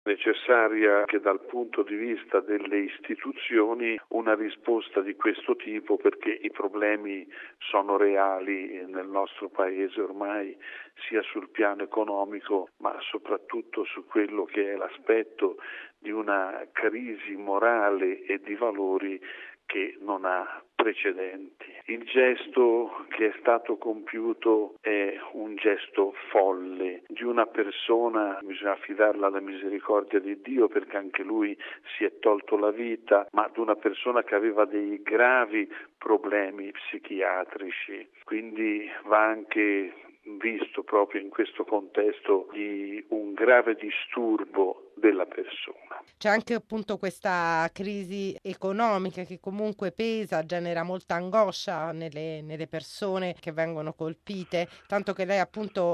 Necessaria che dal punto di vista delle istituzioni una risposta di questo tipo, perché i problemi sono reali nel nostro paese ormai, sia sul piano economico ma soprattutto su quello che è l'aspetto di una crisi morale e di valori che non ha precedenti. Il gesto che è stato compiuto è un gesto folle di una persona, bisogna affidarla alla misericordia di Dio perché anche lui si è tolto la vita, ma di una persona che aveva dei gravi problemi psichiatrici, quindi va anche visto proprio in questo contesto di un grave disturbo della persona. C'è anche appunto questa crisi economica che comunque pesa, genera molta angoscia nelle persone che vengono colpite, tanto che lei appunto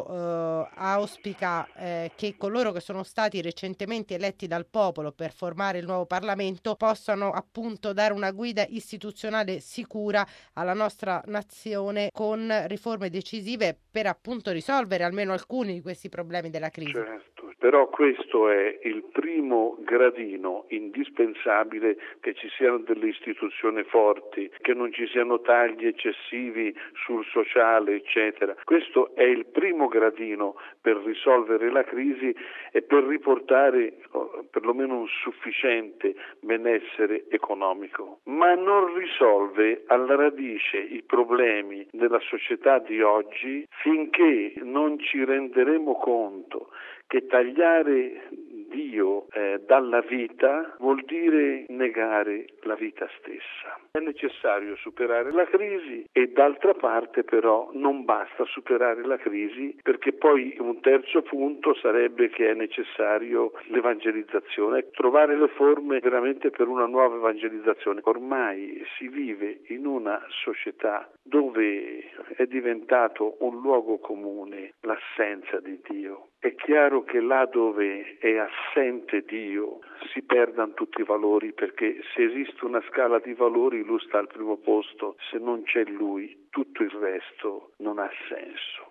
auspica che coloro che sono stati recentemente eletti dal popolo per formare il nuovo Parlamento possano appunto dare una guida istituzionale sicura alla nostra nazione con riforme decisive per appunto risolvere almeno alcuni di questi problemi della crisi. Certo, però questo è il primo gradino indispensabile, che ci siano delle istituzioni forti, che non ci siano tagli eccessivi sul sociale, eccetera. Questo è il primo gradino per risolvere la crisi e per riportare perlomeno un sufficiente benessere economico, ma non risolve alla radice i problemi della società di oggi finché non ci renderemo conto che tagliare Dio dalla vita vuol dire negare la vita stessa. È necessario superare la crisi e d'altra parte però non basta superare la crisi, perché poi un terzo punto sarebbe che è necessario l'evangelizzazione, trovare le forme veramente per una nuova evangelizzazione. Ormai si vive in una società dove è diventato un luogo comune l'assenza di Dio. È chiaro che là dove è assente Dio si perdano tutti i valori, perché se esiste una scala di valori lui sta al primo posto, se non c'è lui tutto il resto non ha senso.